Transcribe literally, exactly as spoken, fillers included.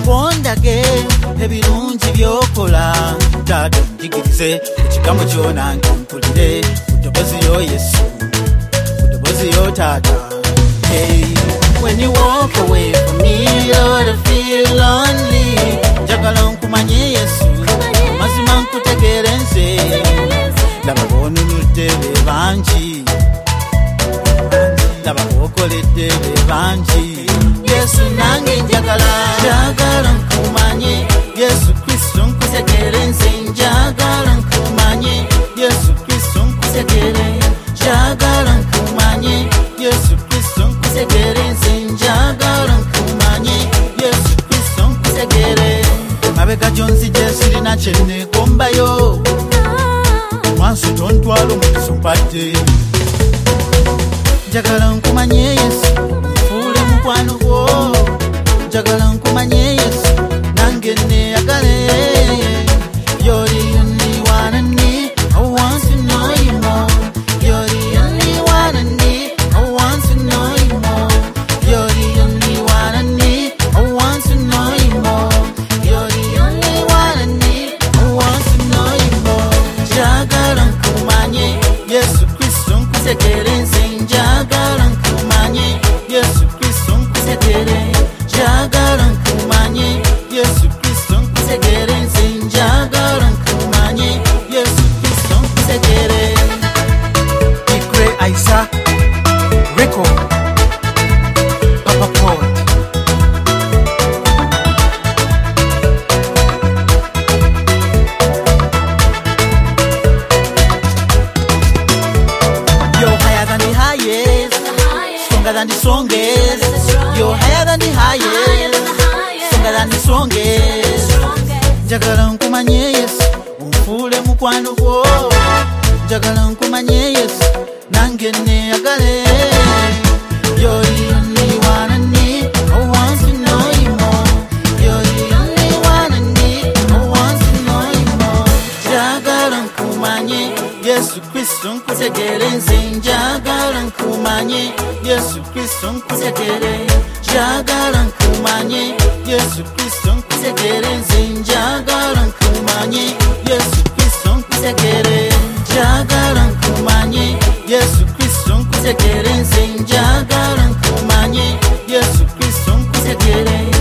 ondage ebirungi byokola Taata njigirize ekigambo kyona mpulire mudobozi yo Yesu mudobozi yo Taata. Hey, when you walk away from me, Lord, I feel lonely. Njagala nkumanye Yesu mazima nkutegere nze laba bonuludde be bangi laba bokoledde be bangi Yesu nange njagala njagala nkumanye Yesu Kristo nkutegere nze njagala nkumanye Yesu Kristo nkutegere njagala nkumanye Yesu Kristo nkutegere nze njagala nkumanye Yesu Kristo nkutegere mabega jonsi jesiri na chene kombayo mwansu tontwalo mwiso mpate njagala nkumanye Yesu mfule mukwano gwo njagala nkumanye Yesu nange neyagale You're the only one I need, I want to know you more. You're the only one I need, I want to know you more. You're the only one I need, I want to know you more. You're the only one I need, I want to know you more. Njagala nkumanye Yesu Kristo nkutegere nze njagala nkumanye Yesu Kristo nkutegere njagala nkumanye Yesu Kristo nkutegere nze njagala nkumanye Yesu Kristo nkutegere. Ikre Isaac Rico Papa Paul. You're higher than the highest, stronger than the strongest. You're higher than the highest, stronger than the strongest. Njagala nkumanye Yesu umfule mukwano gwo njagala nkumanye Yesu nange neyagale You're the only one I need, I want to know you more. You're the only one I need, I want to know you more. Njagala nkumanye Yesu Kristo nkutegere nze njagala nkumanye Yesu Kristo nkutegere njagala nkumanye Yesu Kristo nkutegere nze njagala nkumanye Yesu Kristo nkutegere njagala nkumanye Yesu Kristo nkutegere nze njagala nkumanye Yesu Kristo nkutegere